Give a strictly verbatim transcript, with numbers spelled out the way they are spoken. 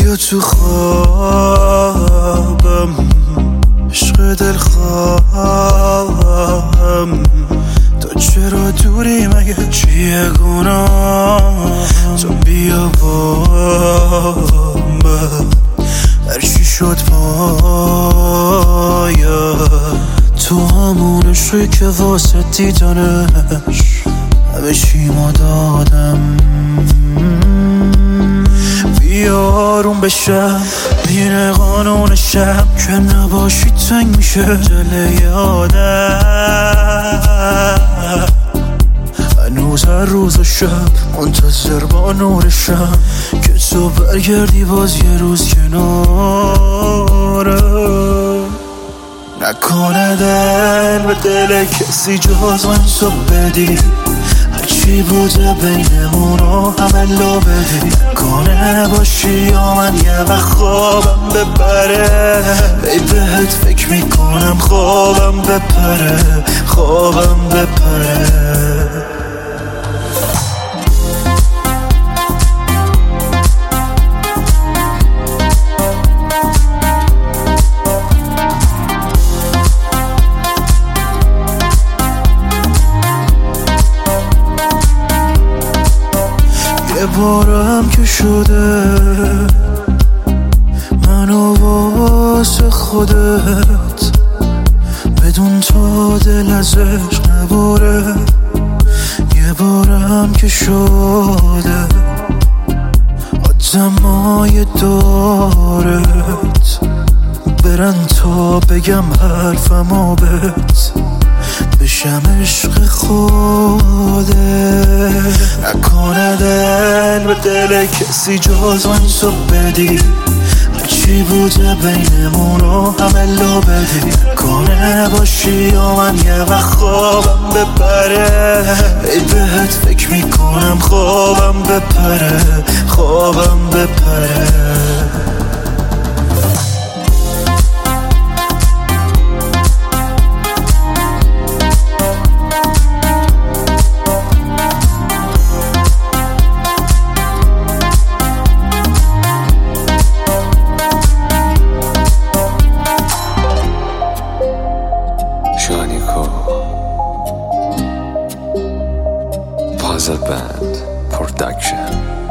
بیا تو خوابم، عشق دل خواهم. تو چرا دوری مگه چیه گناه؟ تو بیا با من، هر چی شد پایا. تو همون عشقی که واسه دیدنش همه چی ما دادم. بیا آروم بشم، بین قانونشم که نباشی تنگ میشه دل یادم. هنوز هر روز و شب منتظر با نورشم که تو برگردی باز یه روز کنارم. نکنه دل به دل کسی جز من تو بدی، هرچی بوده بینمونو همه لو بدی. نکنه باشی یا من یه وقت خوابم ببره، ای بهت فکر میکنم خوابم بپره، خوابم بپره. یه بارم که شده منو واسه خودت، بدون تو دل از عشق نباره. یه بارم که شده آدمای دارت برن تا بگم حرفمو بهت، بشم عشق خوده. نکنه دل به دل کسی جز من تو بدی، هرچی بوده بینمونو همه لو بدی. نکنه باشی یا من یه وقت خوابم بپره، ای بهت فکر میکنم خوابم بپره، خوابم بپره. Puzzle Band Production.